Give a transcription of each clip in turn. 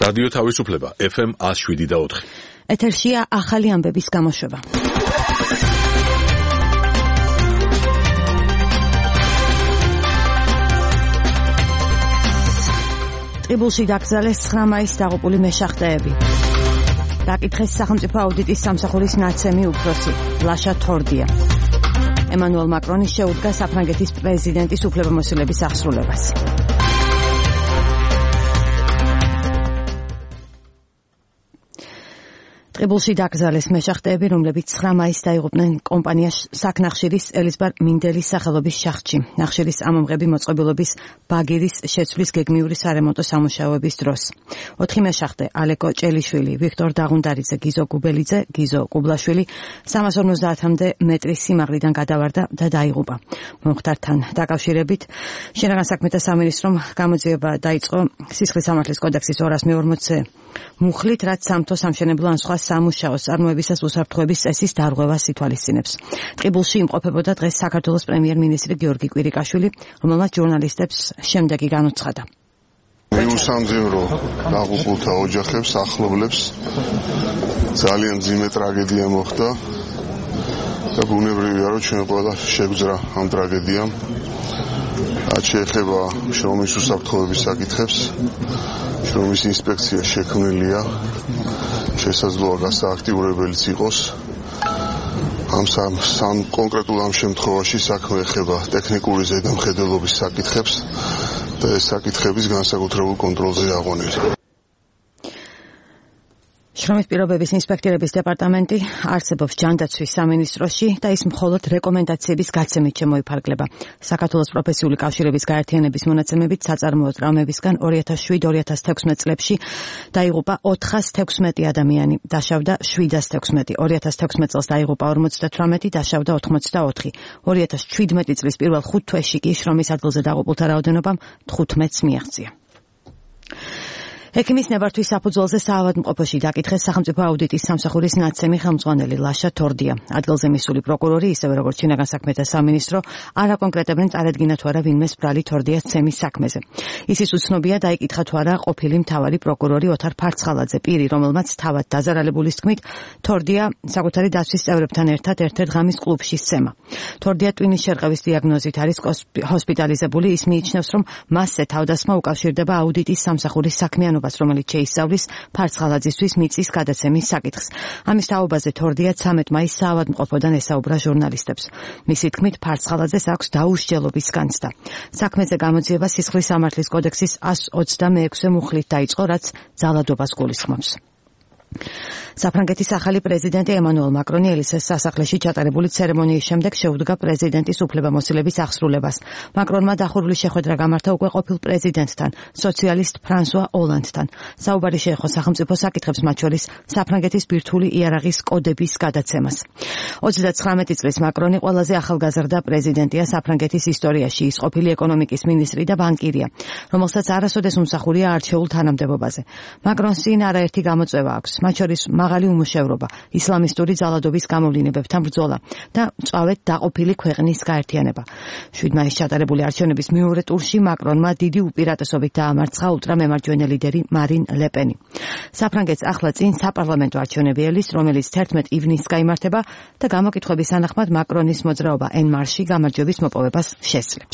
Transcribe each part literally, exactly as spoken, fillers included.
რადიო თავისუფლება ეფ ემ one oh seven და four. ეთერშია ახალი ამბების გამოშვება. ტყიბულში დაკრძალეს ცხრა მაისს დაღუპული მეშახტეები. დაკითხეს სახელმწიფო აუდიტის სამსახურის ნაცემი უფროსი ლაშა თორდია. ემანუელ მაკრონი შეუდგა საფრანგეთის პრეზიდენტის უფლებამოსილების აღსრულებას. ტყიბულში დაკრძალეს მეშახტეები, რომლებიც ცხრა მაისს დაიღუპნენ კომპანია საქნახშირის ელიზბარ მინდელის სახელობის შახტში. ნახშირის ამომღები მოწყობილობის ბაგირის შეცვლის გეგმიური სარემონტო სამუშაოების დროს. ოთხი მეშახტე ალეკო ჭელიშვილი, ვიქტორ დაღუნდარიძე, გიზო გუბელიძე, გიზო კუბლაშვილი სამას ორმოცდაათამდე მეტრის სიმაღლიდან გადავარდა და დაიღუპა. მომხდართან დაკავშირებით შინაგან საქმეთა სამინისტრომ გამოძიება დაიწყო სისხლის სამართლის კოდექსის ორას მეორმოცე მუხლით, რაც სამთო სამშენებლო ან სხვა სამუშაოს წარმოებისას უსაფრთხოების წესის დარღვევას ითვალისწინებს. ტყიბულში იმყოფებოდა დღეს საქართველოს პრემიერ-მინისტრი გიორგი კვირიკაშვილი, რომელმაც ჟურნალისტებს შემდეგი განუცხადა. მიუსამძიმრო დაღუპულთა ოჯახებს, ახლობლებს ძალიან მძიმე ტრაგედია მოხდა და ბუნებრივია, რომ ჩვენ ყველა შეგვძრა ამ ტრაგედიამ. რაც შეეხება შრომის უსაფრთხოების საკითხებს, შრომის ინსპექცია შექმნილია, შესაძლოა გასააქტიურებელიც იყოს. ამ სამ კონკრეტულ ამ შემთხვევაში საქმე ეხება ტექნიკური ზედამხედველობის საკითხებს და ეს საკითხების განსაკუთრებულ კონტროლზე აღონილი. შრომის პირობების ინსპექტორების დეპარტამენტი არსებობს ჯანდაცვის სამინისტროში და ის მხოლოდ რეკომენდაციების გაცემით შემოიფარგლება. საქართველოს პროფესიული კავშირების გაერთიანების მონაცემებით საწარმოო ტრავმებისგან ორი ათას შვიდ ორი ათას თექვსმეტ წლებში დაიღუპა ოთხას თექვსმეტი ადამიანი, დაშავდა შვიდას თექვსმეტი, ორი ათას თექვსმეტ წელს დაიღუპა ორმოცდათვრამეტი, დაშავდა ოთხმოცდაოთხი. ორი ათას შვიდმეტი წლის პირველ ხუთ თვეში კი შრომის ადგილზე დაღუპულთა რაოდენობამ თხუთმეტს მიაღწია. ექიმის ნებართვის საფუძველზე საავადმყოფოში დაკითხეს სახელმწიფო აუდიტის სამსახურის ნაცემი ხელმძღვანელი ლაშა თორდია. ადგილზე მისული პროკურორი, ისევე როგორც შინაგან საქმეთა სამინისტრო, არ აკონკრეტებდნენ წარადგინა თუ არა ვინმეს ბრალი თორდიას ცემის საქმეზე. ისიც უცნობია დაიკითხა თუ არა ყოფილი მთავარი პროკურორი ოთარ ფარცხალაძე, პირი, რომელმაც თავად დაზარალებულის თქმით, თორდია საკუთარი დაცვის წევრებთან ერთად ერთ-ერთ ღამის კლუბში სცემა. თორდია ტვინის შერყევის დიაგნოზით არის ჰოსპიტალიზებული, ის მიიჩნევს, რომ მასზე თავდასხმა უკავშირდება აუდიტის სამსახურის საქმიანობას, რომელიც შეისწავლის ფარცხალაძისთვის მიწის გადაცემის საკითხს. ამის თაობაზე თორდია ცამეტ მაისს საავადმყოფოდან ესაუბრა ჟურნალისტებს. მისი თქმით, ფარცხალაძეს აქვს დაუსჯელობის განცდა. საქმეზე გამოძიება სისხლის სამართლის კოდექსის one twenty-six მუხლით დაიწყო, რაც ძალადობას გულისხმობს. საფრანგეთის ახალი პრეზიდენტი ემანუელ მაკრონი ელისეს სასახლეში ჩატარებული ცერემონიის შემდეგ შეუდგა პრეზიდენტის უფლებამოსილების აღსრულებას. მაკრონმა დახურული შეხვედრა გამართა უკვე ყოფილ პრეზიდენტთან, სოციალისტ ფრანსუა ოლანდთან. საუბარი შეეხო სახელმწიფო საკითხებს, მათ შორის საფრანგეთის ბირთვული იარაღის კოდების გადაცემას. ოცდათხრამეტი წლის მაკრონი ყველაზე ახალგაზრდა პრეზიდენტია საფრანგეთის ისტორიაში. ის ყოფილი ეკონომიკის მინისტრი და ბანკირია, რომელსაც არასოდეს უმსახურია არჩეულ თანამდებობაზე. მაკრონს წინ არაერთი გამოწვევა აქვს, მათ შორის მაღალი უმუშევრობა, ისლამისტური ძალადობის გამოვლინებებთან ბრძოლა და მწვავედ დაყოფილი ქვეყნის გაერთიანება. შვიდ მაისს ჩატარებული არჩევნების მეორე ტურში მაკრონმა დიდი უპირატესობით დაამარცხა ულტრამემარჯვენე ლიდერი მარინ ლეპენი. საფრანგეთს ახლა წინ საპარლამენტო არჩევნები ელის, რომელიც თერთმეტ ივნისს გაიმართება და გამოკითხვების თანახმად მაკრონის მოძრაობა ენ მარში გამარჯვების მოპოვებას შესძლებს.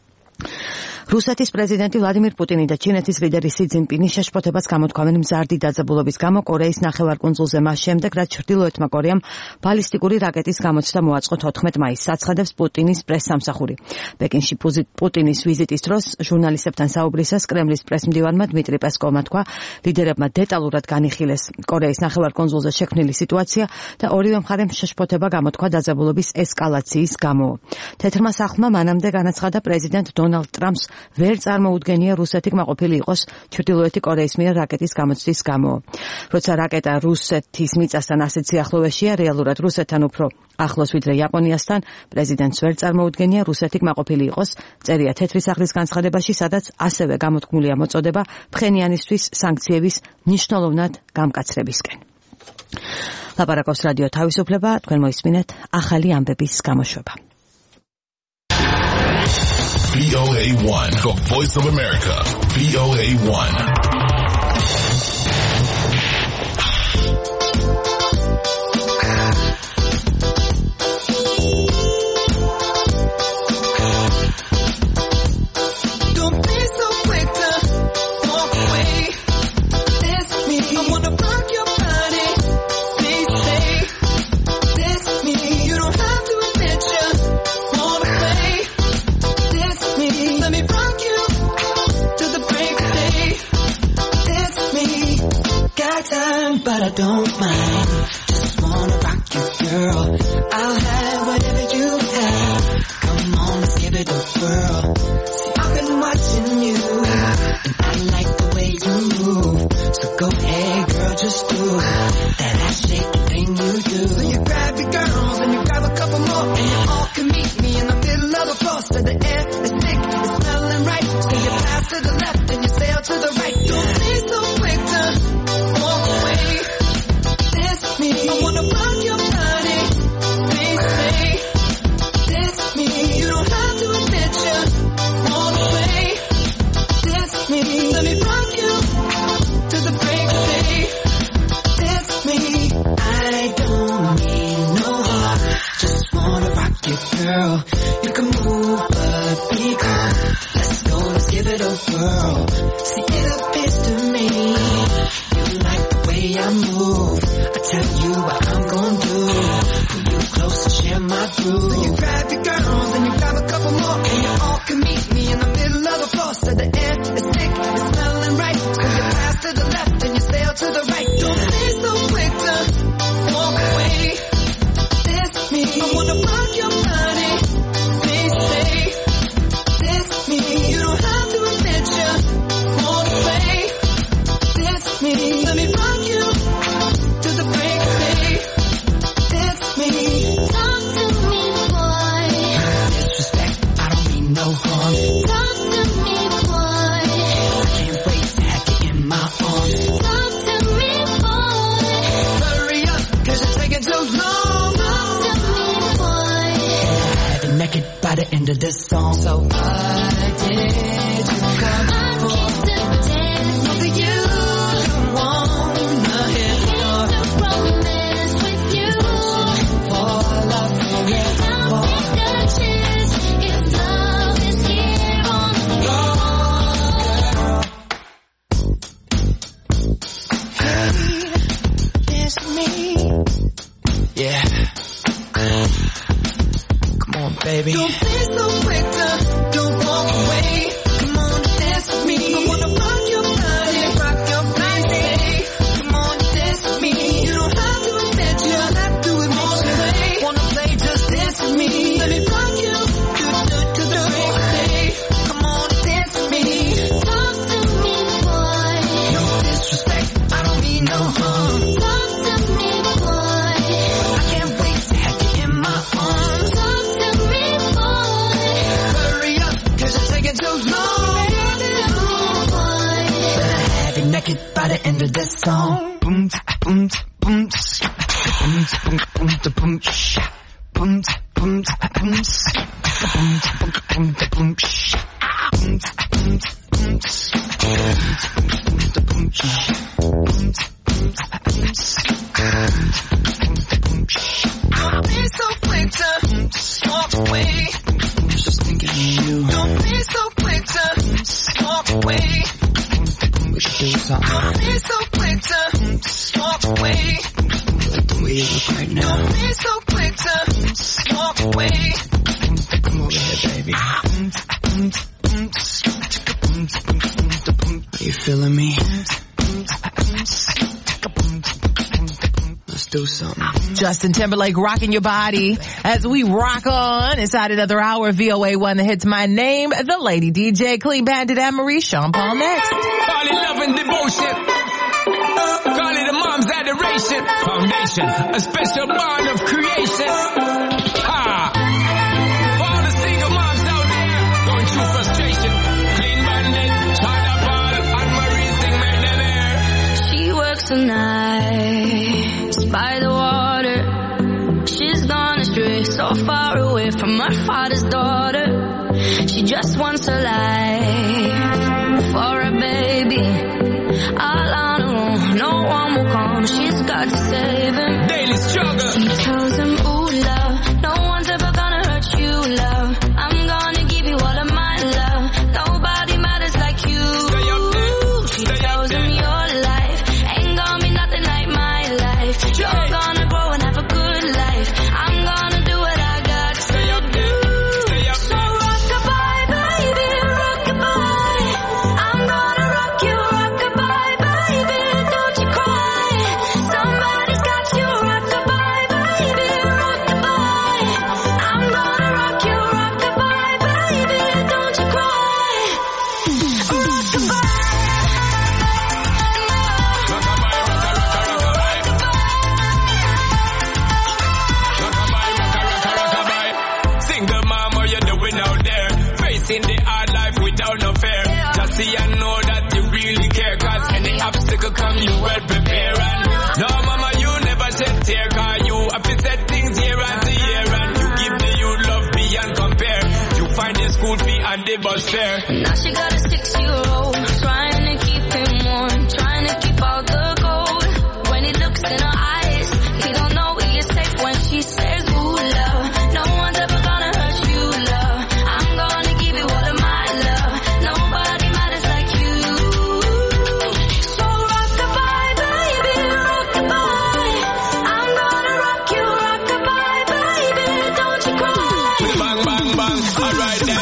რუსეთის პრეზიდენტი ვლადიმირ პუტინი და ჩინეთის ლიდერი სი ძინპინი შეშფოთებას გამოთქვამენ მზარდი დაძაბულობის გამო კორეის ნახევარკუნძულზე მას შემდეგ, რაც ჩრდილოეთმა კორეამ ბალისტიკური რაკეტის გამოცდა მოაწყო თოთხმეტ მაისს, აცხადებს პუტინის პრესსამსახური. პეკინში პუტინის ვიზიტის დროს ჟურნალისტებთან საუბრისას კრემლის პრესმდივანმა დმიტრი პესკოვმა თქვა, ლიდერებმა დეტალურად განიხილეს კორეის ნახევარკუნძულზე შექმნილი სიტუაცია და ორივე მხარემ შეშფოთება გამოთქვა დაძაბულობის ესკალაციის გამო. თეთრმა სახლმა მანამდე განაცხადა პრეზიდენტ დონალდ ტრამპს ვერ წარმოუდგენია რუსეთი კმაყოფილი იყოს ჩრდილოეთი კორეის მიერ რაკეტის გამოცდის გამო. როცა რაკეტა რუსეთის მიწასთან ასეთ სიახლოვეშია, რეალურად რუსეთთან უფრო ახლოს ვიდრე იაპონიასთან, პრეზიდენტს ვერ წარმოუდგენია რუსეთი კმაყოფილი იყოს, წერია თეთრი სახლის განცხადებაში, სადაც ასევე გამოთქმულია მოწოდება ფხენიანისთვის სანქციების მნიშვნელოვნად გამკაცრებისკენ. ლაპარაკობს რადიო თავისუფლება, თქვენ მოისმინეთ ახალი ამბების გამოშვება. V O A one, the voice of America. V O A one. I don't mind. Just wanna rock you, girl. I'll have whatever you have. Come on, let's give it a whirl. See, I've been watching you, and I like the way you move. So go ahead, girl, just do that ass shaking thing you do. So you grab your girls and you grab a couple more, and you all can meet me in the middle of the floor. So the air is thick, it's smelling right. So you pass to the left and you sail to the right. Don't be so quick to walk away. This me, I wanna rock your body. Please say, this me. You don't have to admit you want away. This me, let me rock you to the break of day. This me, I don't need no heart. Just wanna rock you, girl. You can move, but be calm. Let's go, let's give it a whirl. See, it appears to me you like the way I move. I tell you what I'm gonna do. Pull you close and share my groove. So you grab your girls and you grab a couple more, and you all can meet me in the middle of the floor. So the air is thick, it's smelling right. So you pass to the left and you sail to the right. Don't be so quick to walk away. This me, I wanna rock your body. Please say, this me. You don't have to admit you want to play. This me, let me rock you to the break of day. This me. Talk to me, boy. Disrespect, I don't mean no harm. Talk to me, boy. I can't wait to have you in my arms. Talk to me, boy. Hurry up, cause it's taking too long. Talk to me, boy. I'll be naked by the end of this song. So why did you come I for? came to dance Something you don't wanna hear for. to romance with you. Fall up for it. Now take a chance if love is here on the floor. It's me. Yeah. Come on, baby. Don't be so quick to don't walk away. Come on, dance with me. I wanna rock your body, rock your body. Come on, dance with me. You don't have to admit you have to admit you wanna play, just dance with me. Let me rock you to to to the break of day. Come on, dance with me. Talk to me, boy. No disrespect, I don't mean no harm. Talk to me, boy. I can't wait to have you in my arms. Talk to me, boy. Hurry up, cause it's taking too long. Boy. Better have you naked by the end of this song. Boom, boom, boom, boom, boom, boom, boom, boom, boom, boom, boom, boom, boom, don't be so quick to walk away. Just thinking of you. Don't be so quick to walk away. We should do something. Don't be so quick to walk away. Like the way you look right now. Don't be so quick to walk away. Come over here, baby. Are you feeling me? Let's do something. Justin Timberlake rocking your body as we rock on inside another hour of V O A one The Hits. My name, the Lady D J, Clean Bandit, Anne Marie, Sean Paul next. Call it love and devotion. Call it a mom's adoration. Foundation, a special bond of creation. Ha! For all the single moms out there going through frustration. Clean Bandit, China Paul, Anne Marie, sing made them air. She works the nights by the water. She's gone astray, so far away from her father's daughter. She just wants a life for a baby. All on her own, no one will come. She's got to save him. Daily struggle. She tells him, ooh, love, no one's ever gonna hurt you, love. I'm gonna give you all of my love. Nobody matters like you. Stay up there. She Stay tells up there. him your life ain't gonna be nothing like my life. You're gonna grow and have a good life. I'm gonna do what I got to Stay up there. Stay up So there. rock-a-bye, baby, rock-a-bye. I'm gonna rock you, rock-a-bye, baby, don't you cry. facing the hard life without no fear. Just see and know that you really care, cause any obstacle come you well prepare. And no mama you never shed tear, cause you have to set things year after year. And you give the youth love beyond compare. You find the school fee and the bus fare. Now she got a six-year-old, trying to keep him warm, trying to keep out the cold. When he looks in her eyes, he don't know he is safe when she says, ooh, love. No one's ever gonna hurt you, love. I'm gonna give you all of my love. Nobody matters like you. So rock-a-bye, baby, rock-a-bye. I'm gonna rock you, rock-a-bye, baby, don't you cry. Bang, bang, bang, alright then.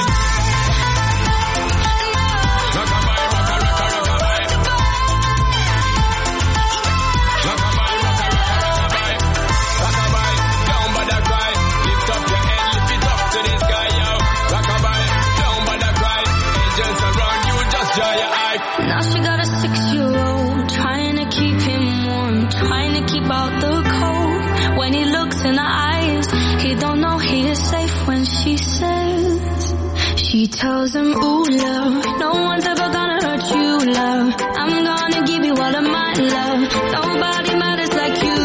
Now she got a six-year-old, trying to keep him warm, trying to keep out the cold. When he looks in her eyes, he don't know he is safe when she says, she tells him, ooh, love, no one's ever gonna hurt you, love. I'm gonna give you all of my love. Nobody matters like you.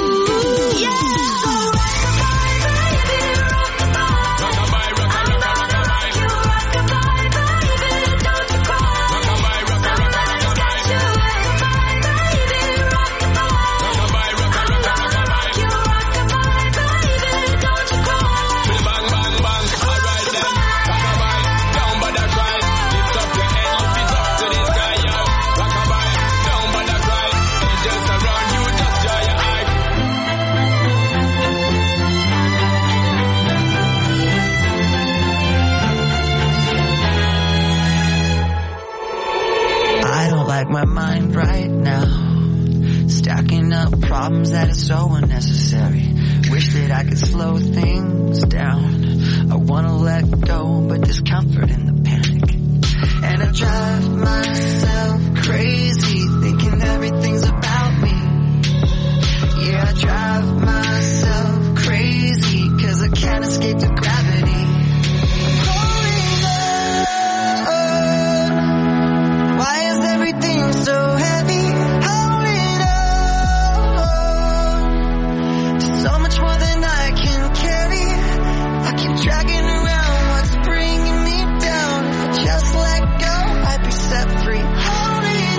My mind right now, stacking up problems that are so unnecessary. Wish that I could slow things down. I wanna let go, but there's comfort in the panic. And I drive myself crazy, thinking everything's about me. Yeah, I drive myself crazy, cause I can't escape the gravity. Everything so heavy, holding on to so much more than I can carry. I keep dragging around what's bringing me down. If I just let go, I'd be set free. Holding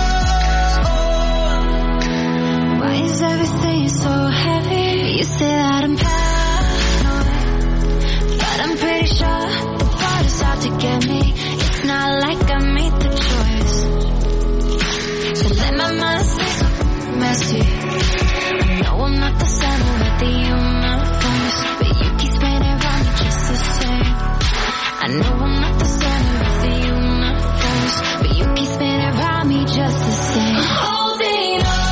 on. Why is everything so heavy? You say that I'm paranoid, but I'm pretty sure the water's out to get me. It's not like I made the choice. So let my mind stay messy. I know I'm not the center of the universe, but you keep spinning around me just the same. I know I'm not the center of the universe, but you keep spinning around me just the same. Holding on.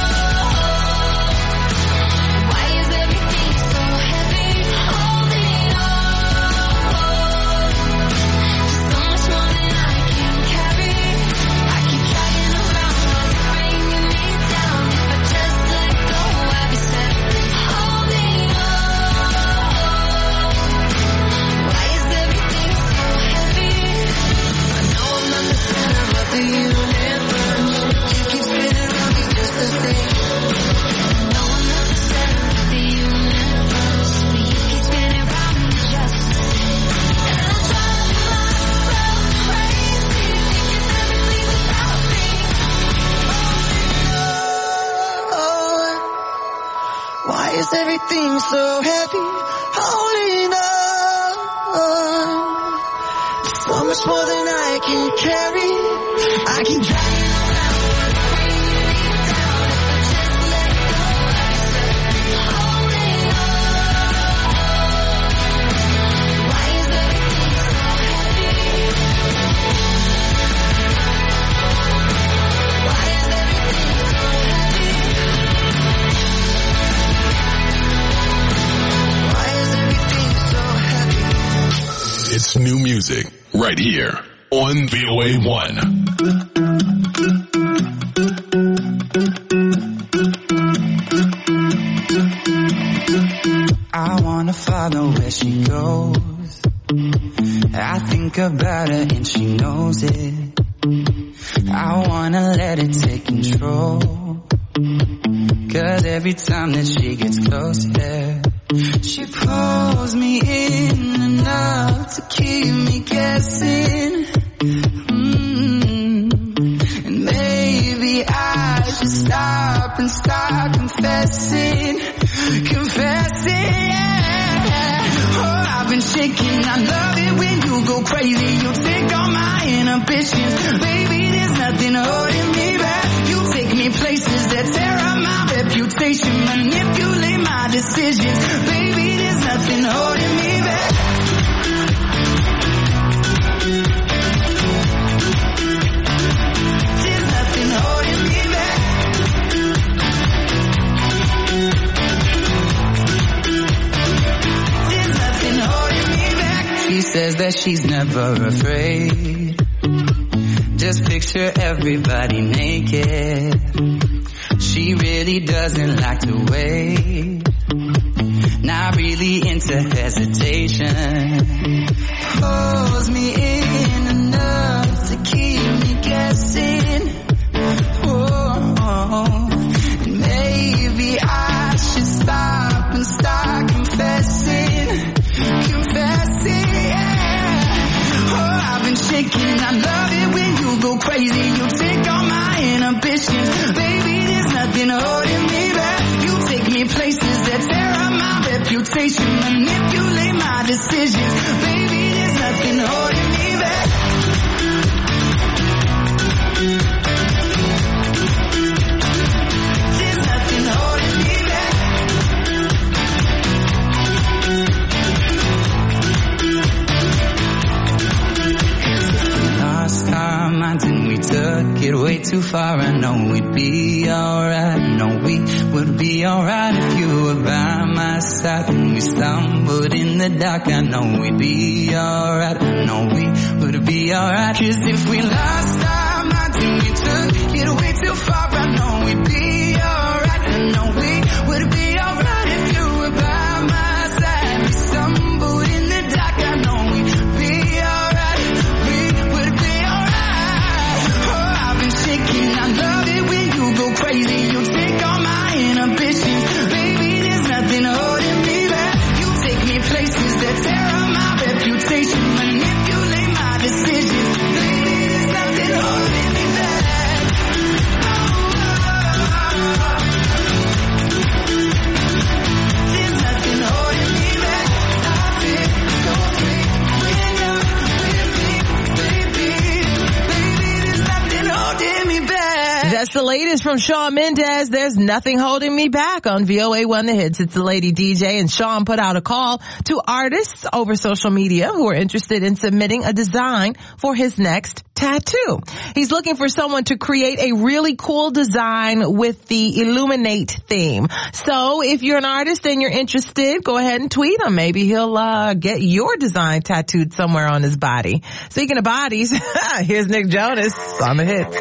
Why is everything so heavy? Holding on. There's so much more than I can carry. I keep dragging around what's bringing me down. If I just let go, I'd be set free. Holding on. Why is everything so heavy? I know I'm not the center of the universe. You keep spinning around me just the same. I know I'm not the center of the universe, but you keep spinning around me just the same. And I drive myself crazy, thinking everything's about me. Why is everything so heavy? Holding on. So much more than I can carry. I keep dragging around what's bringing me down. If I just let go, I'd be set free. Holding on. Why is everything so heavy? Why is everything so heavy? Why is everything so heavy? It's new music right here on V O A one. I wanna follow where she goes. I think about her and she knows it. I wanna let it take control. Cause every time that she gets closer, she pulls me in enough to keep me guessing. Mm. And maybe I should stop and start confessing. Confessing, yeah. Oh, I've been shaking. I love it when you go crazy. You take all my inhibitions. Baby, there's nothing holding me back. You take me places that tear up my reputation. Manipulate my decisions. Baby, there's nothing holding me back. There's nothing holding me back. There's nothing holding me back. She says that she's never afraid. Just picture everybody naked. She really doesn't like to wait. Not really into hesitation. Pulls me in enough to keep me guessing. Oh, oh. And maybe I should stop and start confessing. Confessing, yeah. Oh, I've been shaking. I love it when you go crazy. You take all my inhibitions. Baby, there's nothing holding me back. You take me places that tear up my reputation. Manipulate my decisions. Baby, there's nothing holding me back. There's nothing holding me back. Lost our minds and we took it way too far. I know we'd be alright. I know we would be alright if you were by my side. When we stumbled in the dark, I know we'd be alright. I know we would be alright. Cause if we lost our minds and we took it way too far, I know we'd be alright. I know we would be alright if you were by my side. We stumbled in the dark, I know we'd be alright. We would be alright. Oh, I've been shaking. I love it when you go crazy. You take all my inhibitions. Baby, there's nothing holding me back. You take me places that tear up my reputation. Manipulate my decisions. Baby, there's nothing holding me back. Oh, there's nothing holding me back. I feel so free when you're with me, baby. Baby, there's nothing holding me back. That's the latest from Shawn Mendes. There's nothing holding me back on V O A one The Hits. It's the Lady D J, and Shawn put out a call to artists over social media who are interested in submitting a design for his next tattoo. He's looking for someone to create a really cool design with the Illuminate theme. So if you're an artist and you're interested, go ahead and tweet him. Maybe he'll uh, get your design tattooed somewhere on his body. Speaking of bodies, here's Nick Jonas on The Hits.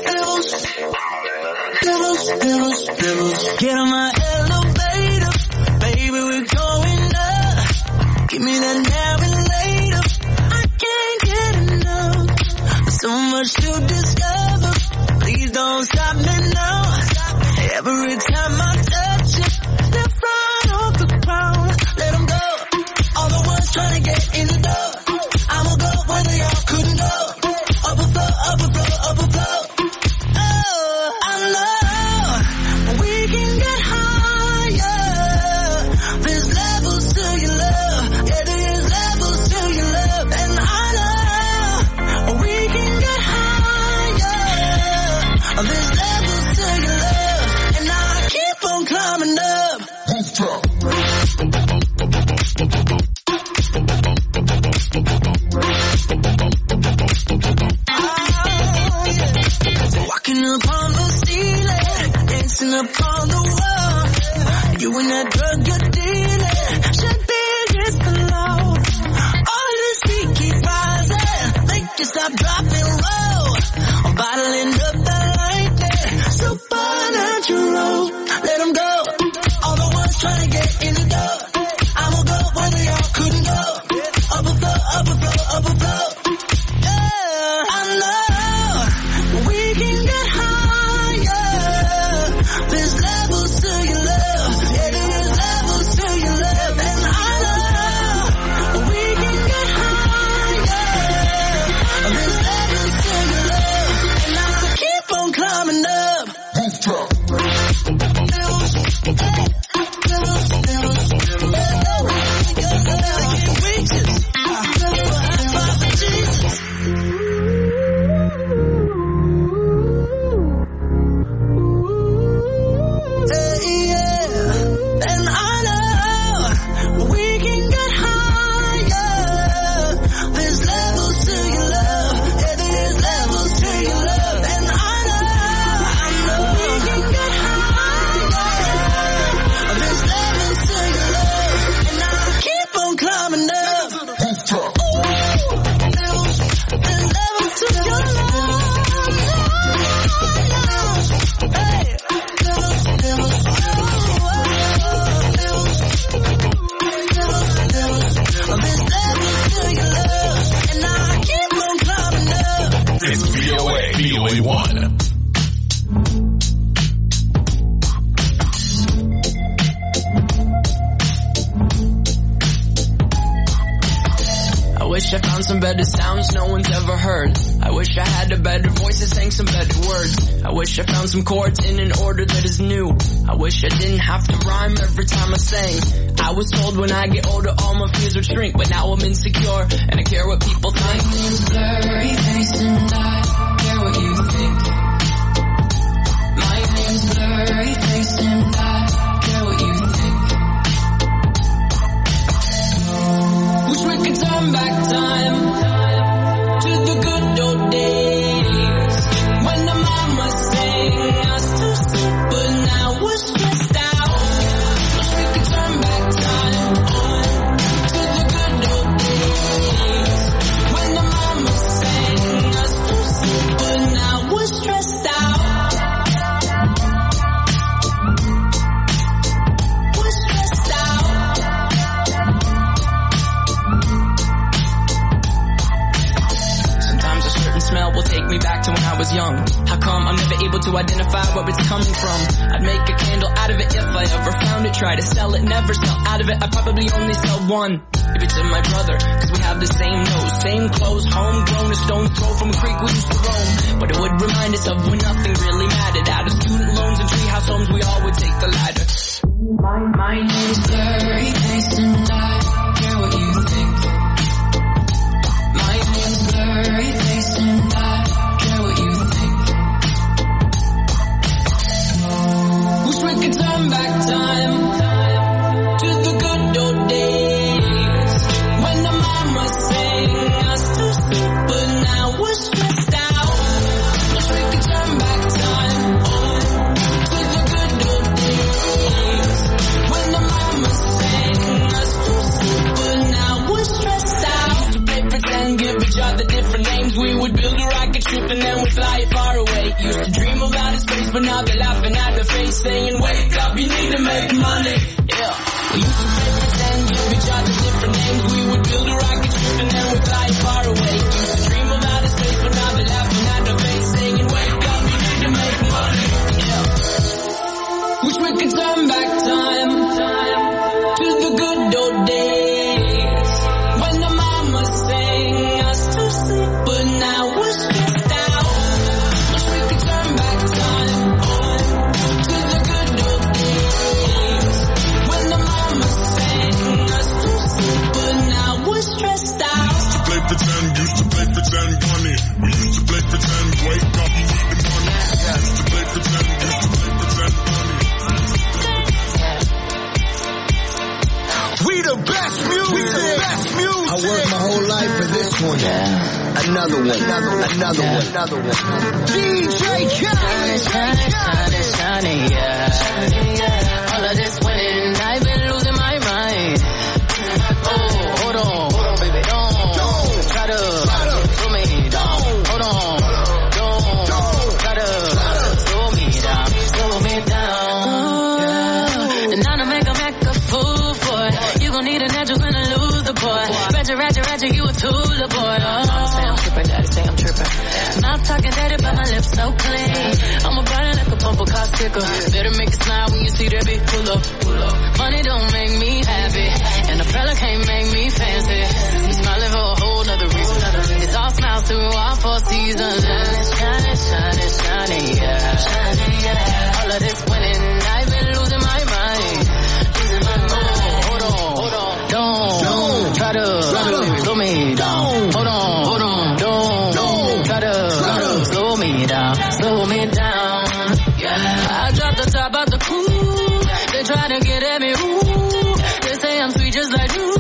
Get on my elevator, baby, we're going up. Give me that now and later. I can't get enough. So much to discover. Please don't stop me now. Every time I touch it, left right off the ground. Let them go. All the ones trying to get in the door. I'ma go where they all couldn't go. Up a floor, up a floor, up a floor. Higher. some better sounds no one's ever heard. I wish I had a better voice that sang some better words. I wish I found some chords in an order that is new. I wish I didn't have to rhyme every time I sang. I was told when I get older all my fears would shrink, but now I'm insecure and I care what people think. My name's Blurry Face and I care what you think. My name's Blurry Face and I care what you think. Wish we could turn back time to the good old days when the mama sang us to sleep, but now we're stressed out. Wish we could turn back time to the good old days when the mama sang us to sleep, but now we're stressed out. We're stressed out. Sometimes a certain smell will take me back to when I was young. How come I'm never able to identify where it's coming from? I'd make a candle out of it if I ever found it. Try to sell it, never sell out of it. I probably only sell one. Give it to my brother, cause we have the same nose, same clothes, homegrown, a stone's throw from a creek we used to roam. But it would remind us of when nothing really mattered. Out of student loans and treehouse homes, we all would take the ladder. My, my name's Blurry Face and I care what you think. My name's Blurry Face and I care what you think. Wish we could turn back time to the good old days when the mama sang us to sleep, but now we're stressed out. Wish we could turn back time to the good old days when the mama sang us to sleep, but now we're stressed out. Used to play pretend, give each other different names. We would build a rocket ship and then we'd fly far away. Used to dream of outer space, but now they're laughing at the face, saying, wake up, you need to make money. Yeah. We used to play pretend, give each other different names. We would build a rocket ship and then we'd fly far away. Used to dream of outer space, but now they're laughing at the face, saying, wake up, you need to make money. Yeah. Wish we could turn back time to the good old days when the mama sang us to sleep, but now we're stressed out. Wish we could turn back time to the good old days when the mama sang us to sleep, but now we're stressed out. Used to play pretend, used to play pretend, money. We used to play pretend, wake up, you need the money. Used to play pretend, used to play pretend, money. We the best music. We the best music. I worked my whole life for this one. Yeah. Another one. Another one. Another yeah. one. Another one. D J Khaled. Shining, shining, shining, yeah. All of this winning, I've been losing my mind. Oh, hold on, hold on, baby, don't, don't try to slow me down. Hold on, don't, don't try to slow me down, slow me down. And now to make a make a fool for it. You gon' need a net, you're gonna lose the boy. Ratchet, ratchet, ratchet, you a tool, the boy. Oh, say I'm tripping, daddy, say I'm tripping. Mouth talking dirty, but my lips so clean. I'm a brother like a bumper car sticker. Better make it smile when you see that big pull up, pull up. Money don't make me happy, and the fella can't make me fancy. We smiling for a whole nother reason. It's all smiles through all four seasons. Shining, shining, shining, shining, yeah. Shining, yeah. All of this winning, I've been losing my mind. Losing my mind. Hold on, hold on, don't, don't try to slow me down. Hold on, hold on, don't, don't try to slow me down, slow me down. Yeah. I dropped the top out the cool. They try to get at me, ooh. They say I'm sweet just like you.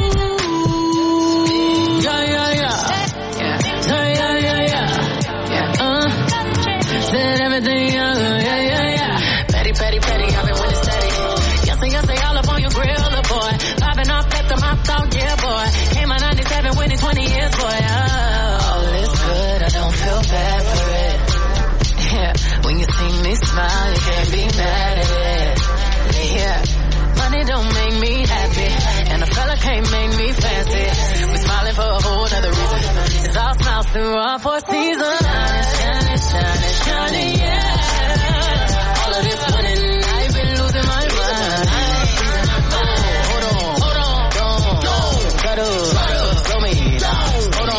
Yeah, yeah, yeah. Yeah, yeah, yeah, yeah. Yeah. Uh, said everything, uh, yeah, yeah, yeah. Petty, petty, petty, I've been winning steady. Yes, and yes, they all up on your grill, the boy. Popping off at the mouth, out, yeah, boy. Came out ninety-seven, winning twenty years, boy. Oh, all is good, I don't feel bad for it. Yeah, when you see me smile, you can't be mad at it. Yeah, money don't make me happy, and a fella can't make me fancy. We smiling for a whole other reason. It's all smiles through all four seasons. Shining, shining, shining, yeah. All of this winning, I've been losing my mind. Oh, hold on, hold on, don't, don't try to slow me down. Hold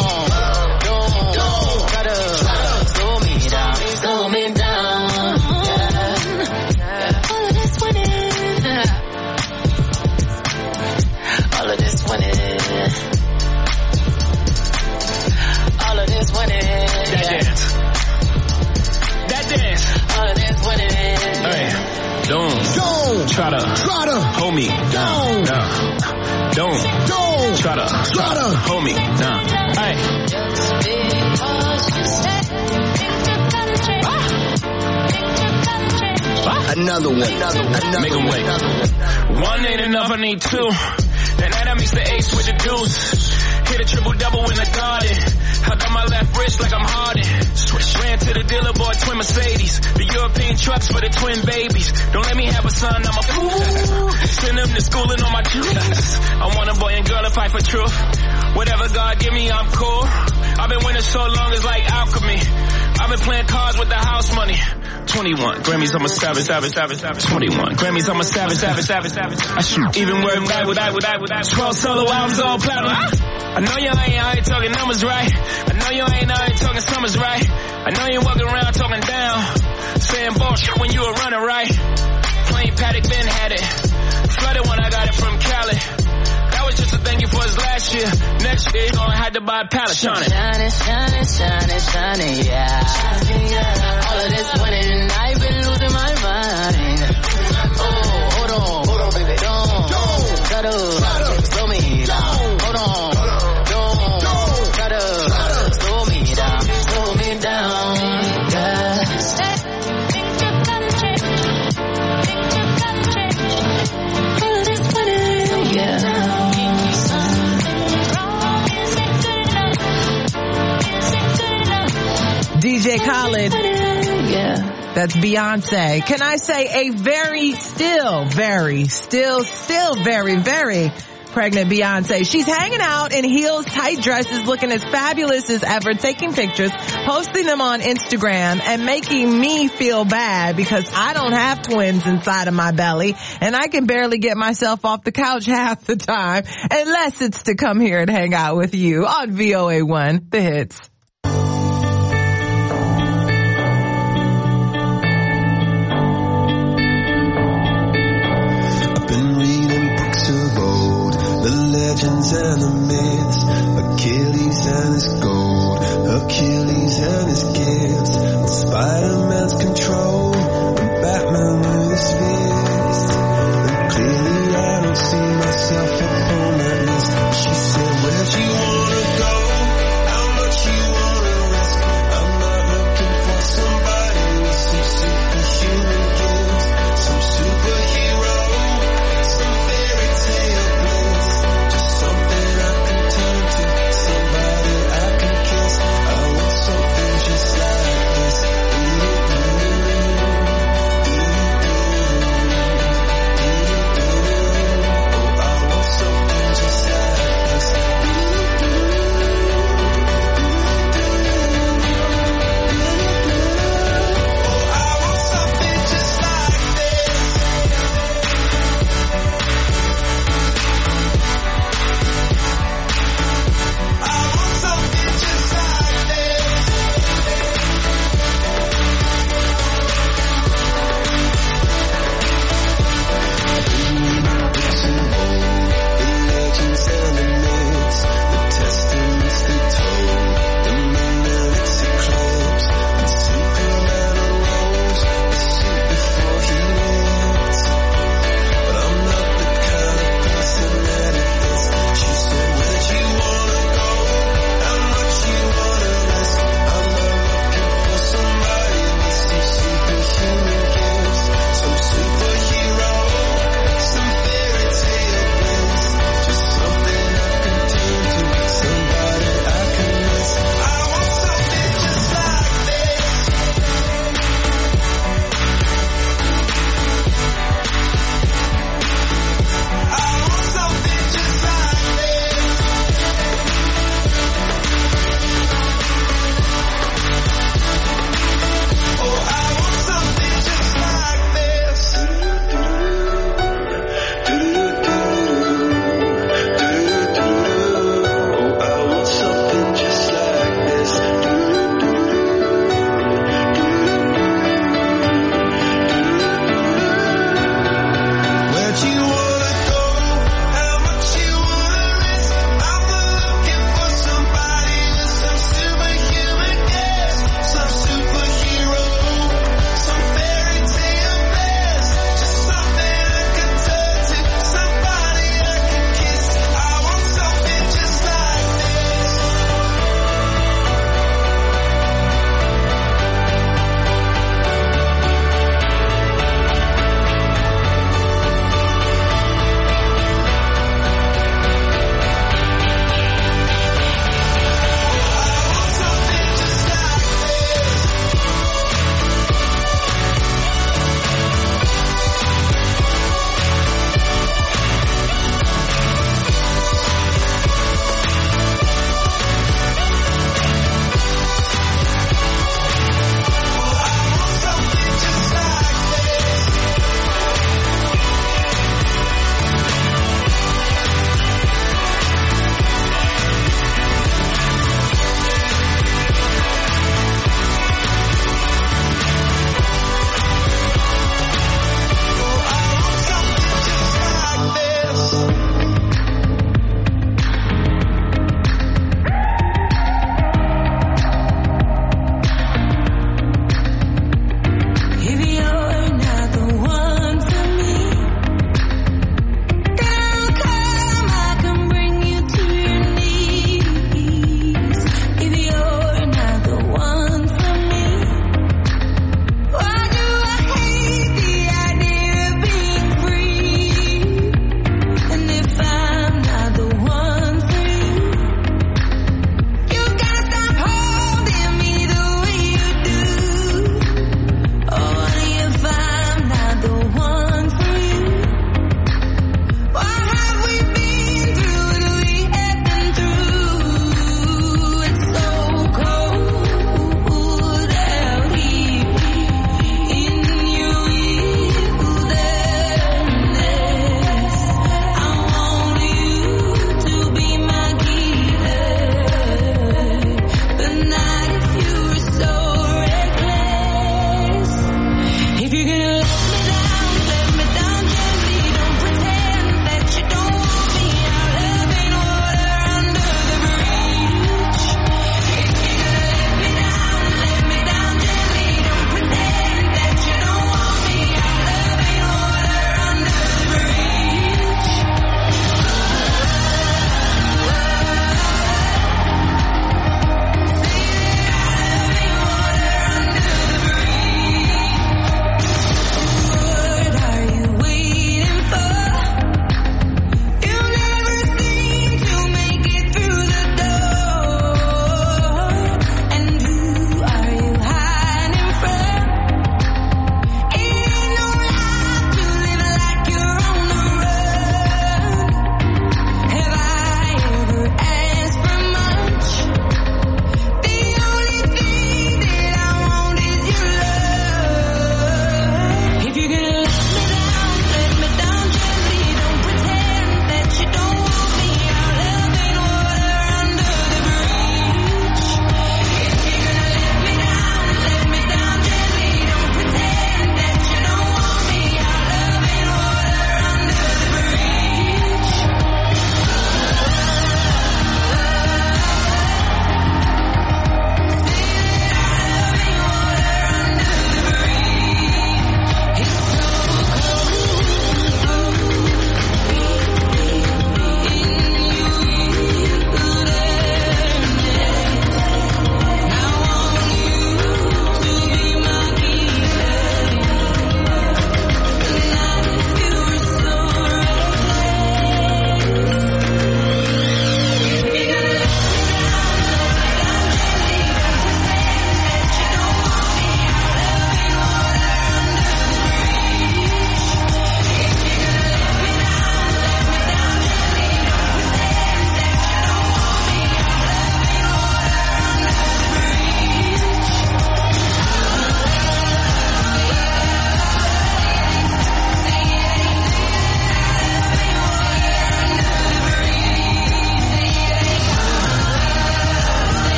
try to, try to hold me down. Nah. Don't, don't try to, try to hold me down. Hey. Another one, another one, another Make 'em one, wait. another one. One ain't enough, I need two. That night I mix the ace with the deuce. Hit a triple double in the garden. I got my left wrist like I'm Harden. Switch. Ran to the dealer, bought twin Mercedes. The European trucks for the twin babies. Don't let me have a son, I'm a fool. Send them to school and on my juice. I want a boy and girl to fight for truth. Whatever God give me, I'm cool. I've been winning so long, it's like alchemy. I've been playing cards with the house money. twenty-one Grammys, I'm a savage, savage, savage, savage. twenty-one Grammys, I'm a savage, savage, savage, savage. I shoot even word right with that, with that, with that. twelve solo albums all platinum. I know you ain't out here talking numbers right. I know you ain't out here talking summers right. I know you walking around talking down, saying bullshit when you were running right. Plain Paddock Ben had it. Flooded when I got it from Cali. That was just a thank you for his last year. Next year, gonna have to buy a pallet. Shining, shining, shining, shining, shining, yeah. All of this winning, I've been losing my mind. Oh, hold on, hold on, baby, don't, don't, try to, slow me down. Hold on, don't, don't, try to, slow me down, slow me down, yeah. Things you gotta change, things you gotta change. All of this winning, yeah. D J Khaled. Yeah. That's Beyonce. Can I say a very, still, very, still, still very, very pregnant Beyonce. She's hanging out in heels, tight dresses, looking as fabulous as ever, taking pictures, posting them on Instagram, and making me feel bad because I don't have twins inside of my belly, and I can barely get myself off the couch half the time, unless it's to come here and hang out with you on V O A one, The Hits. Legends and the myths, Achilles and his gold, Achilles and his gifts, Spider-Man's control, and Batman with his fist. And clearly I don't see myself upon that list. She said, where'd you wanna go? How much you wanna risk? I'm not looking for somebody with some superhuman gifts, some superhero, some fairy tale bliss. Something I can turn to, somebody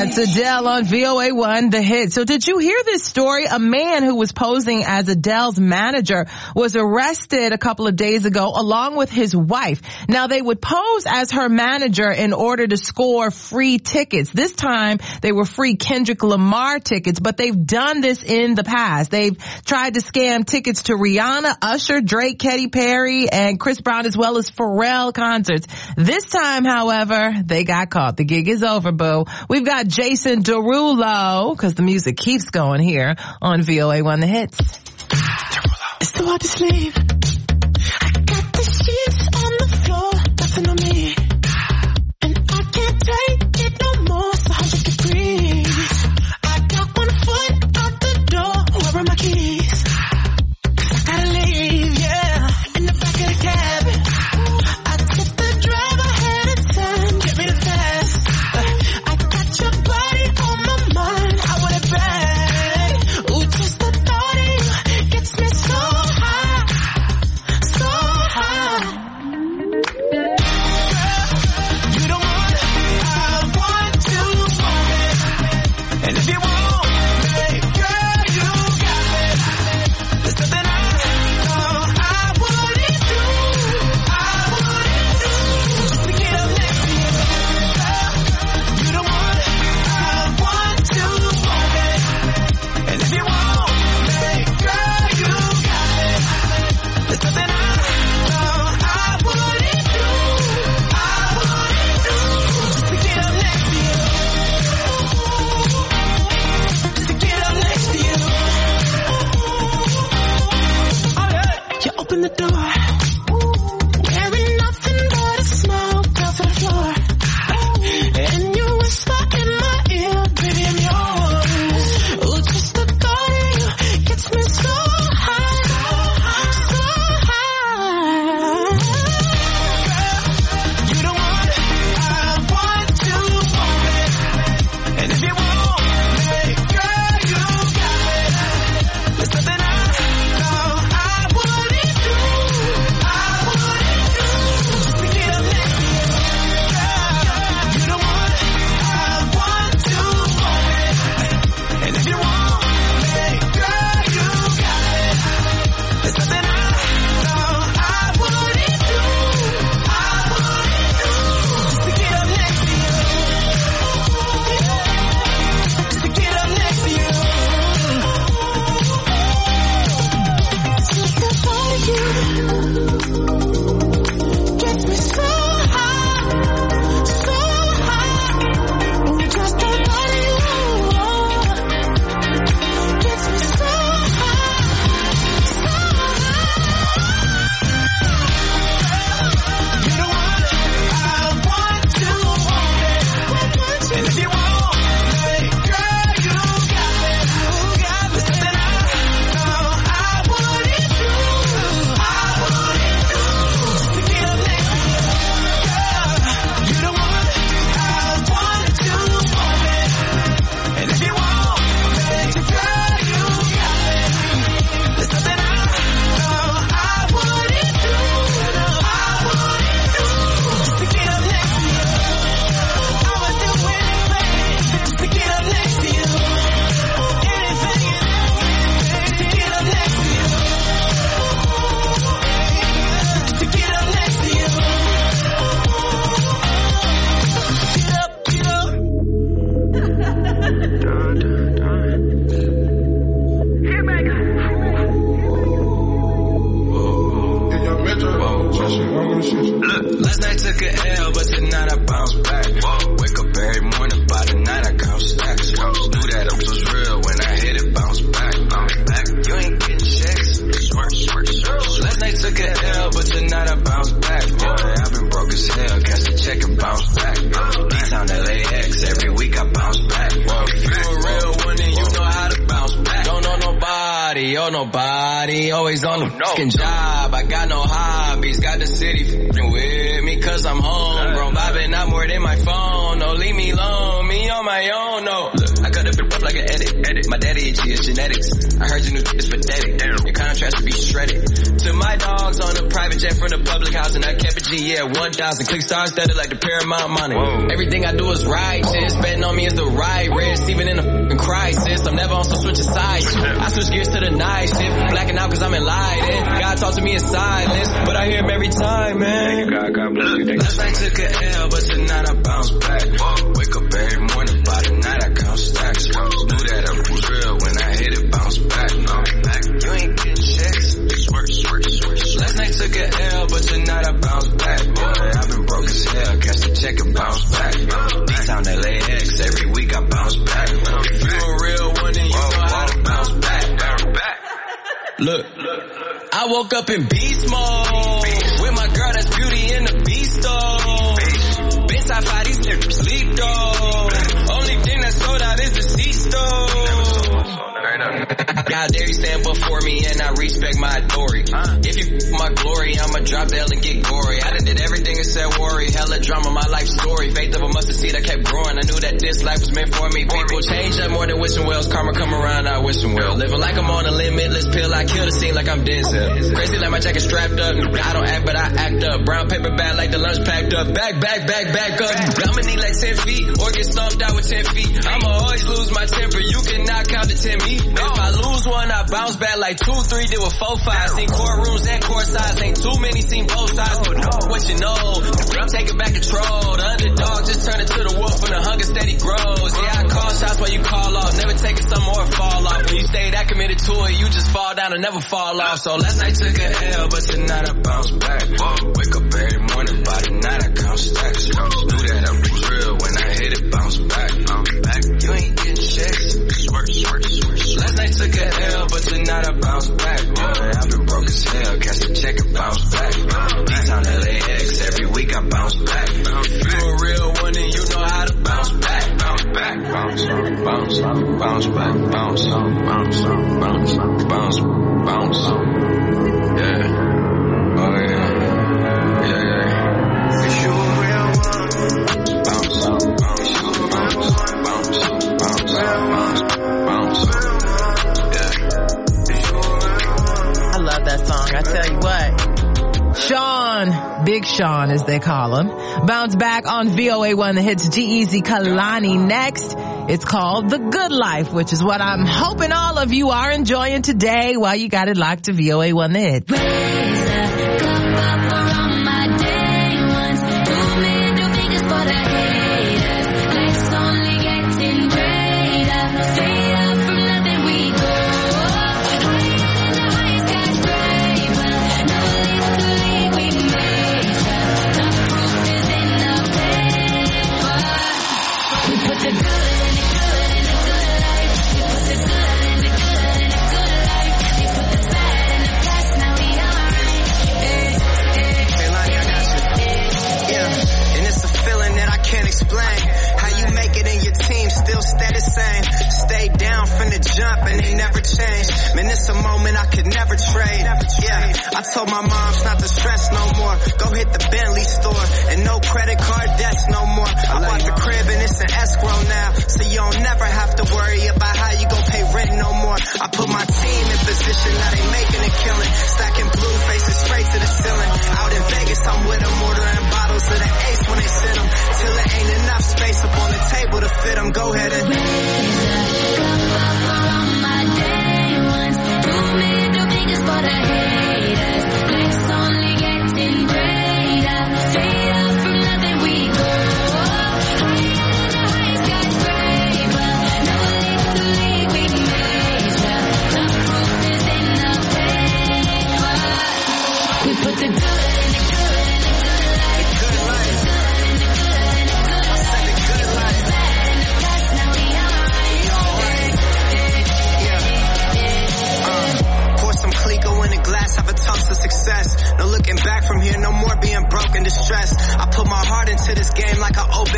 That's Adele on V O A one, The Hit. So did you hear this story? A man who was posing as Adele's manager was arrested a couple of days ago along with his wife. Now they would pose as her manager in order to score free tickets. This time they were free Kendrick Lamar tickets, but they've done this in the past. They've tried to scam tickets to Rihanna, Usher, Drake, Katy Perry, and Chris Brown, as well as Pharrell concerts. This time, however, they got caught. The gig is over, boo. We've got Jason Derulo, because the music keeps going here on V O A one, The Hits. It's too hard to sleep. I got the sheets on the floor, nothing on me. And I can't take it no more, so hard you can breathe. I got one foot out the door, where are my keys? I gotta leave, yeah, in the back of the cab. I took the drive ahead of time, get me the fast. I got your body on my mind, I want it back. Ooh, just the thought of you gets me so high, so high. Girl, you don't want it, I want to want it. And if you want me, girl, you got it. There's something I know I wouldn't do, I wouldn't do, just to get up next to you. Girl, you don't want it, I want to want it. And if you want me, girl, you got it. There's something I know I wouldn't do, I wouldn't do, just to get up next to you. Just to get up next to you. Oh yeah. You open the door, wearing nothing but a smile, down to the floor. And you whisper in my ear, baby, I'm yours. Ooh, just the thought of you gets me so high, so high. Girl, you don't want it, I want to want it. And if you want me, girl, you got it. There's something I know I wouldn't do, I wouldn't do, just to get up next to you. Girl, you don't want it, I want to want it. And if you want me, girl, you got it. There's something I know I wouldn't do, I wouldn't do, just to get up next to you. Just to get up next to you. Just the thought of you gets me so high, so high. Ooh, just the thought of you gets me so high, so high. You don't want it, I want to want it. And if you want me, girl, you got it, you got it. There's something I know I wouldn't do, I wouldn't do, just to get up next to you. Girl, you don't want it, I want to want it. And if you want me, girl, you got it. There's something I know I wouldn't do, I wouldn't do, just to get up next to you. I would do anything just to get up next to you. Anything and everything to get up next to you. To get up next to you. Get up, get up. Look, last night took a L, but tonight I bounce back. Wake up every morning, by the night I count stacks. Knew that it was real when I hit it, bounce back. back. You ain't getting checks. Swerk, swerk, swerk. Last night took a L, but tonight I bounce back. Boy, I've been broke as hell, cash the check and bounce back. D-Town L A X, every week I bounce back. If you a real one, then you know how to bounce back. Don't know nobody, oh nobody, always on the fucking job. I got no hobbies, got the city f***ing with me cause I'm home. Bro, vibing out more than my phone, no leave me alone, me on my own, no. Look, I cut it rough like an edit, edit. My daddy itchy is genetics. I heard your new is pathetic. Your contrast should be shredded. To my dogs on a private jet from the public house and I kept a G, yeah, one thousand. Click stars studded like the Paramount money. Whoa. Everything I do is righteous. Betting on me is the right risk. Even in a f***ing crisis, I'm never on some switch sides. I switch gears to the night shift. Blacking out cause I'm enlightened. God talks to me in silence, but I hear him every time, man. God, God bless you. Last night took a L, but tonight I bounce back. Wake up every morning, by the night I count stacks. Knew that I was real when I hit it, bounce back. No, back. You ain't getting checks. Swerk, swerk, swerk. Last night took a L, but tonight I bounce back. Boy, I've been broke as hell. Catch the check and bounce back. D-Town L A X, every week I bounce back. If you a real one, then you know how to bounce back. Look, I woke up in beast mode with my girl that's beauty in the beast though. Been sci-fi, these niggas sleep though. Only thing that's sold out is the C-stove. How dare you stand before me and I respect my authority. If you f- my glory, I'ma drop the L and get gory. I done did everything and said worry. Hella drama, my life story. Faith of a mustard seed, I kept growing. I knew that this life was meant for me. People change up more than wishing wells. Karma come around, I wish them well. Living like I'm on a limitless pill. I kill the scene like I'm Denzel. Crazy like my jacket strapped up. I don't act, but I act up. Brown paper bag like the lunch packed up. Back, back, back, back up. I'ma need like ten feet or get stomped out with ten feet. I'ma always lose my temper. You cannot count to ten me. If I lose one, I bounce back like two, three, did with four, five. Seen courtrooms and court sides, ain't too many, seen both sides. But know what you know, I'm taking back control. The underdog just turned into the wolf and the hunger steady grows. Yeah, I call shots while you call off, never taking some more fall off. When you stay that committed to it, you just fall down and never fall off. So last night took a L, but tonight I bounce back. Wake up every morning, by the night I count stacks. Knew that I was real when I hit it, bounce back. back. You ain't getting checks. Swerk, swerk, swerk. Last night took a L, but tonight I bounce back. Boy, I've been broke as hell. Catch the check and bounce back. D-Town L A X, every week I bounce back. If you a real one, then you know how to bounce back. Bounce back, bounce, bounce, bounce back, bounce, bounce, bounce, bounce, bounce. Yeah, oh yeah, yeah, yeah. If you a real one, bounce, bounce, bounce, bounce, bounce, bounce, bounce. I love that song. I tell you what. Sean, Big Sean as they call him, bounce back on V O A one The Hits. G-Eazy Kalani next. It's called The Good Life, which is what I'm hoping all of you are enjoying today while you got it locked to V O A one The Hits. Raise a cup up for all my day ones. Two middle fingers for the haters. Life's only getting greater. Straight up from nothing we go. Still stay the same. Stay down from the jump and they never change. Man, it's a moment I could never trade. Yeah, I told my moms not to stress no more. Go hit the Bentley store and no credit card debts no more. I bought the crib and it's an escrow now, so you don't never have to worry about how you gon' pay rent no more. I put my team in position, now they making a killing. Stacking blue faces straight to the ceiling. Out in Vegas, I'm with them, ordering bottles of the Ace when they send them. Till there ain't enough space up on the table to fit them. Go ahead and raise a cup up for all my day ones. Two middle fingers for the haters. Life's only getting greater. Straight up from nothing we go. Higher than the highest skyscraper. Never leave too late, we major. The proof is in the paper. We put the good in the good in the good life. The good life. The good in the good in the good life. I said the good life. Now we are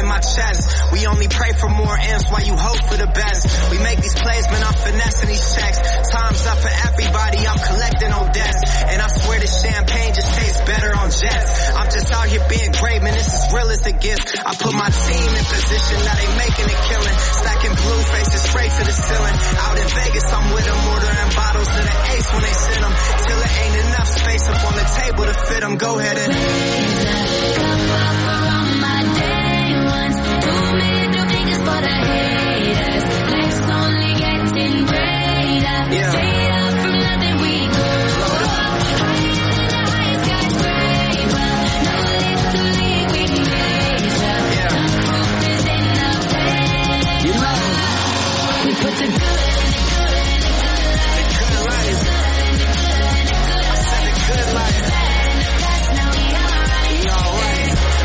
in my chest. We only pray for more M's while you hope for the best. We make these plays, man, I'm finessing these checks. Time's up for everybody, I'm collecting on debts. And I swear this champagne just tastes better on jets. I'm just out here being great, man, this is real as it gets. I put my team in position, now they making a killing. Stacking blue faces straight to the ceiling. Out in Vegas, I'm with them, ordering bottles to the ace when they send them. Till it ain't enough space up on the table to fit them. Go ahead and Come up for all my day ones. Two middle fingers for the haters. Life's only getting greater. Yeah. Straight up from nothing we go up. Higher than the highest skyscraper. No lift to league we measure. Yeah. The proof is in the paper. You know. We put the good in the good in the good life. The good life. I said the good life. Now we alright. We alright.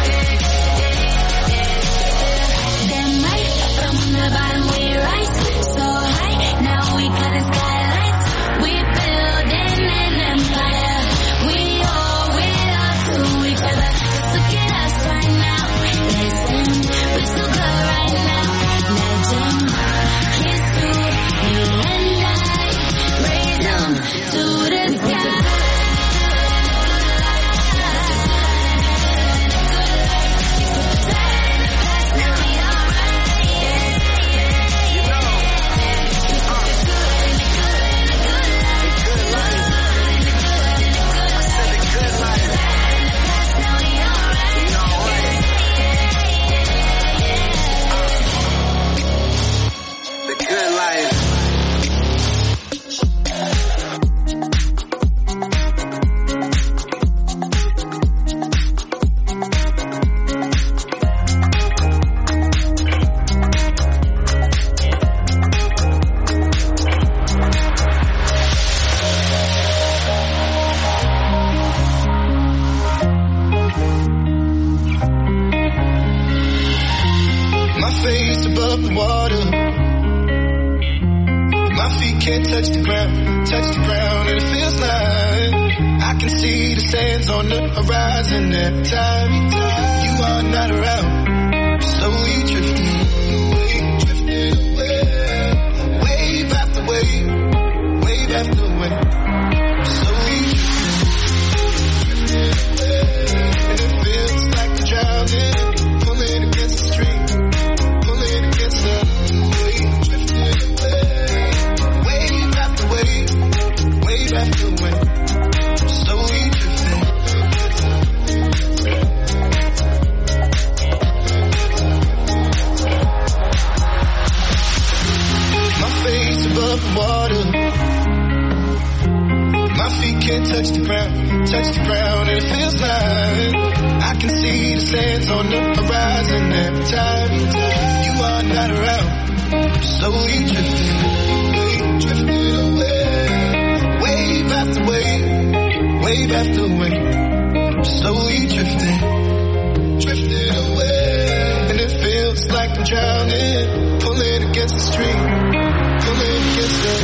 Them right from the bottom we rise so high. Now we got the skylights. We building an empire. We all will up to each other. Just look at us right now. Listen, we're so good right now. Legend, here's to you and I. Raise them to the sky. Good life. My face above the water. My feet can't touch the ground, touch the ground, and it feels like I can see the sands on the horizon every time you are not around. Slowly drifting away, drifting away, wave after wave, wave after wave. Slowly drifting, drifting away, and it feels like I'm drowning, pulling against the stream, pulling against the wave, drifting away. Wave after wave, wave after wave, slowly drifting. My face above the water. My feet can't touch the ground, touch the ground, and it feels like I can see the sands on the horizon every time you are not around. Slowly drifting. Drifting away, wave after wave, wave after wave, slowly drifting, drifting away, and it feels like I'm drowning, pulling against the stream, pulling against the.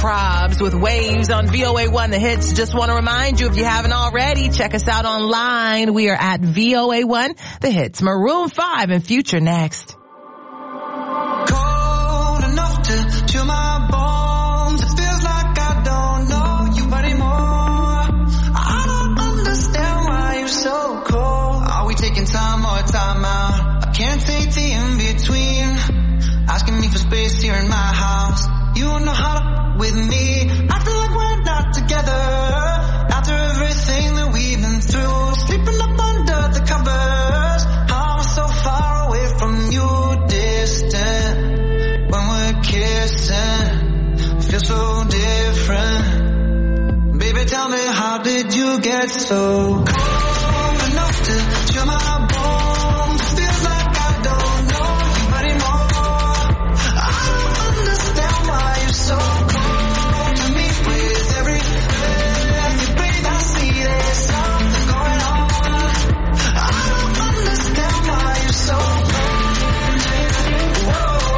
Probs with Waves on V O A one The Hits. Just want to remind you, if you haven't already, check us out online. We are at V O A one The Hits. Maroon five and Future next. Cold enough to chill my bones. It feels like I don't know you anymore. I don't understand why you're so cold. Are we taking time or time out? I can't take the in between. Asking me for space here in my house. You know how to with me. I feel like we're not together. After everything that we've been through, sleeping up under the covers. I'm so far away from you, distant. When we're kissing, feel so different. Baby, tell me, how did you get so cold enough to chill my bones? Feels like I don't know you anymore. I don't understand why you're so cold to me. With every breath you breathe, I see there's something going on. I don't understand why you're so cold. Whoa,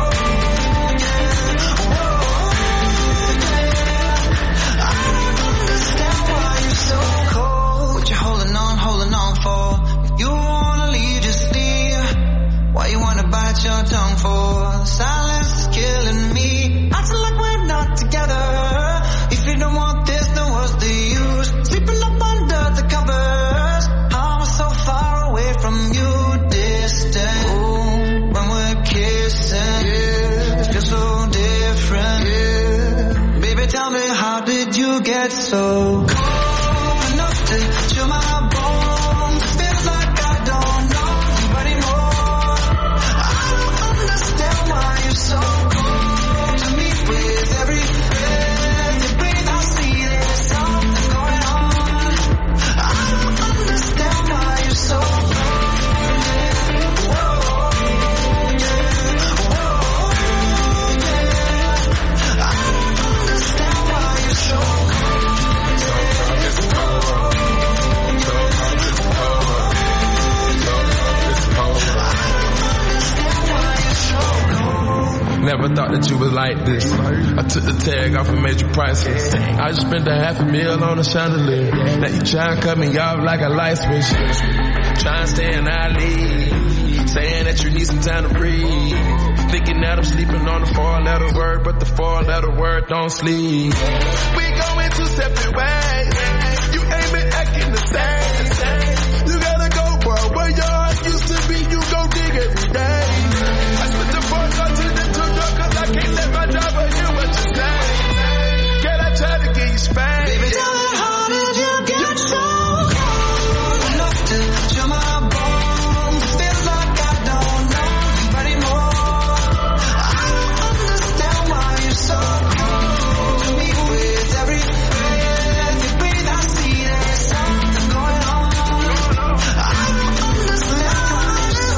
yeah, whoa, yeah. I don't understand why you're so cold. What you holding on, holding on for? If you wanna leave, just leave. Why you wanna bite your tongue for? Silence is killing me. I feel like we're not together. If you don't want this, then what's the use? Sleeping up under the covers. I'm so far away from you, distant. Ooh, when we're kissing, yeah, it feels so different. Yeah. Baby, tell me, how did you get so cold enough to chill my bones? Feels like I don't know you anymore. I don't understand why you're so cold to me. With every breath you breathe, I see there's something going on. I don't understand why you're so cold. Whoa, yeah, whoa, yeah. I don't understand why you're so Never thought that you was like this. I took the tag off and made you priceless. I just spent a half a meal on a chandelier. Now you try and cut me off like a light switch. Try and stay in our league, saying that you need some time to breathe. Thinking that I'm sleeping on the four letter word, but the four letter word don't sleep. We going two separate ways. You ain't been acting the same. You gotta go, bro. Where your heart used to be, you go dig every day. I spent the four cards in the two door, cause I can't let my driver hear what you say. Can I try to get you spanked? Baby, tell me, how did you get so cold enough to chill my bones? Feels like I don't know you anymore. I don't understand why you're so cold to me. With every breath you breathe, I see there's something going on. I don't understand why you're so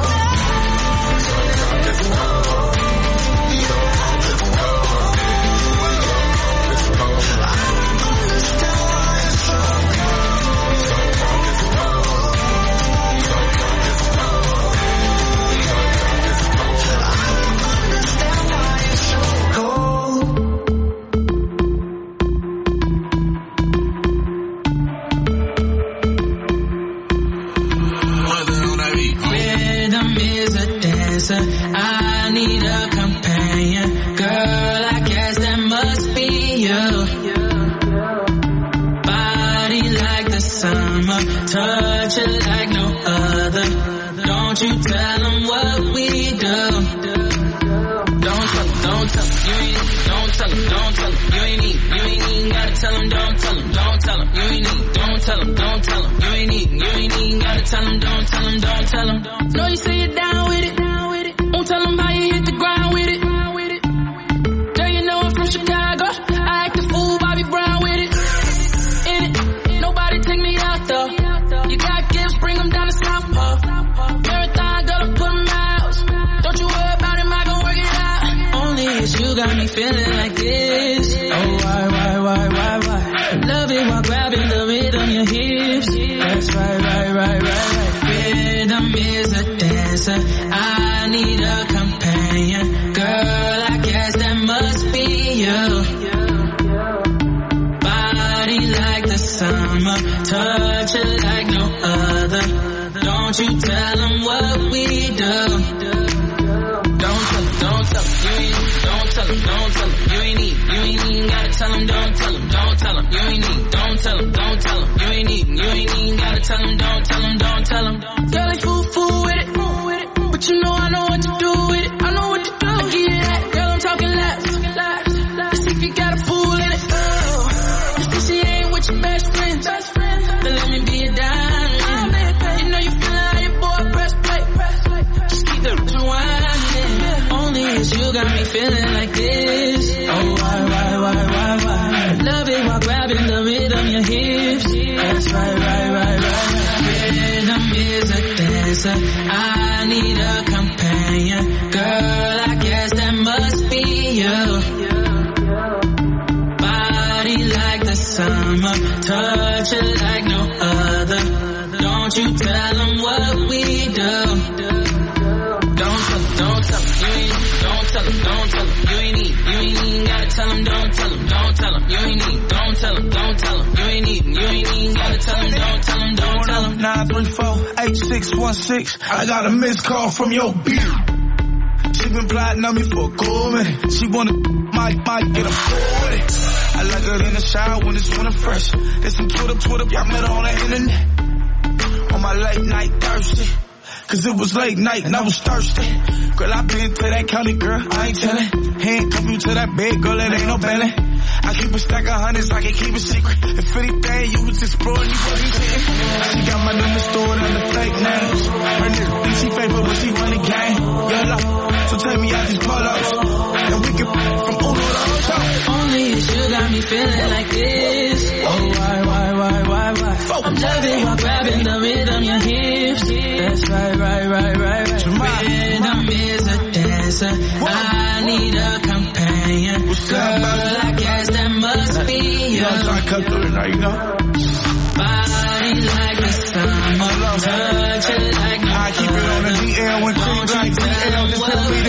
Rhythm is a dancer. I need a companion. Girl, I guess that must be you. Body like the summer, touch it like no other. Don't you tell them what we do. Don't tell them, don't tell them, you ain't, don't tell them, don't tell them, you ain't need, you ain't even gotta tell them, don't tell them, don't tell them, you ain't need, don't tell them, don't tell them, you ain't need, you ain't even gotta tell them, don't tell them, don't tell them. Know you say you're down with it, won't tell them how you hit the ground with it. Girl, you know I'm from Chicago, I act a fool, Bobby Brown with it. In it, nobody take me out though. You got gifts, bring them down to Southpaw. Marathon, gotta put them out. Don't you worry about him, I gon' work it out. Only it's you got me feeling like this. Oh, why, why, why, why, why? Love it while grabbing the rhythm, your hips. That's right, right, right, right, right. Rhythm is a dancer. I need a companion. Girl, I guess that must be you. Don't you tell them what we do. Don't tell them, don't tell them, you ain't, don't tell them, don't tell them, you ain't need, you ain't even gotta tell them, don't tell them, don't tell them, you ain't need, don't tell them, don't tell them, you ain't need, you ain't even gotta tell them, don't tell them, don't tell them. Girl, they fool, fool with it, but you know I know what to do with it, I know what to do. I give you that, girl, I'm talking laps, let's see if you got a fool in it, oh. Just 'cause she ain't with your best friend, but let me be a dime. You know you feelin' how your boy press play, just keep the rewinding. Only is you got me feeling like this. Oh, why, why, why, why, why? Love it while grabbing the rhythm, your hips. That's right, right, right, right. Rhythm is a dancer. I need a companion. Girl, I guess that must be you. Body like the summer, touch it like no other. Don't you tell them what we do. Don't tell them, don't tell them, you ain't, don't tell them, don't tell them, you ain't need, you ain't even gotta tell them, don't tell them, don't tell them, you ain't need, don't tell them, don't tell them, you ain't need, you ain't even gotta tell them, don't tell them, don't tell them. nine three four, eight six one six, I got a missed call from your bitch. She been plotting on me for a cool minute. She wanna, might, might get a forty. I like her in the shower when it's winter fresh. There's some Twitter, Twitter, y'all met her on the internet. On my late night thirsty. Cause it was late night and I was thirsty. Girl, I been to that county, girl, I ain't tellin'. Handcuff you to that bed, girl, it ain't no belly. I keep a stack of hundreds, I can keep a secret. If anything, you was exploring, you wasn't saying. She got my number stored under fake names. Her nigga think she favorite when she run the game. Yellow, so take me out these polos. And we can from Uno to Ocho. Only is you got me feeling like this. Oh, why, why, why, why, why? I'm loving while grabbing the rhythm, your hips. That's right, right, right, right, right. Rhythm is a dancer. I need a companion. Girl, I guess that must be you. Body like the summer, touch it like no I keep it on the D L when things like D L. This will be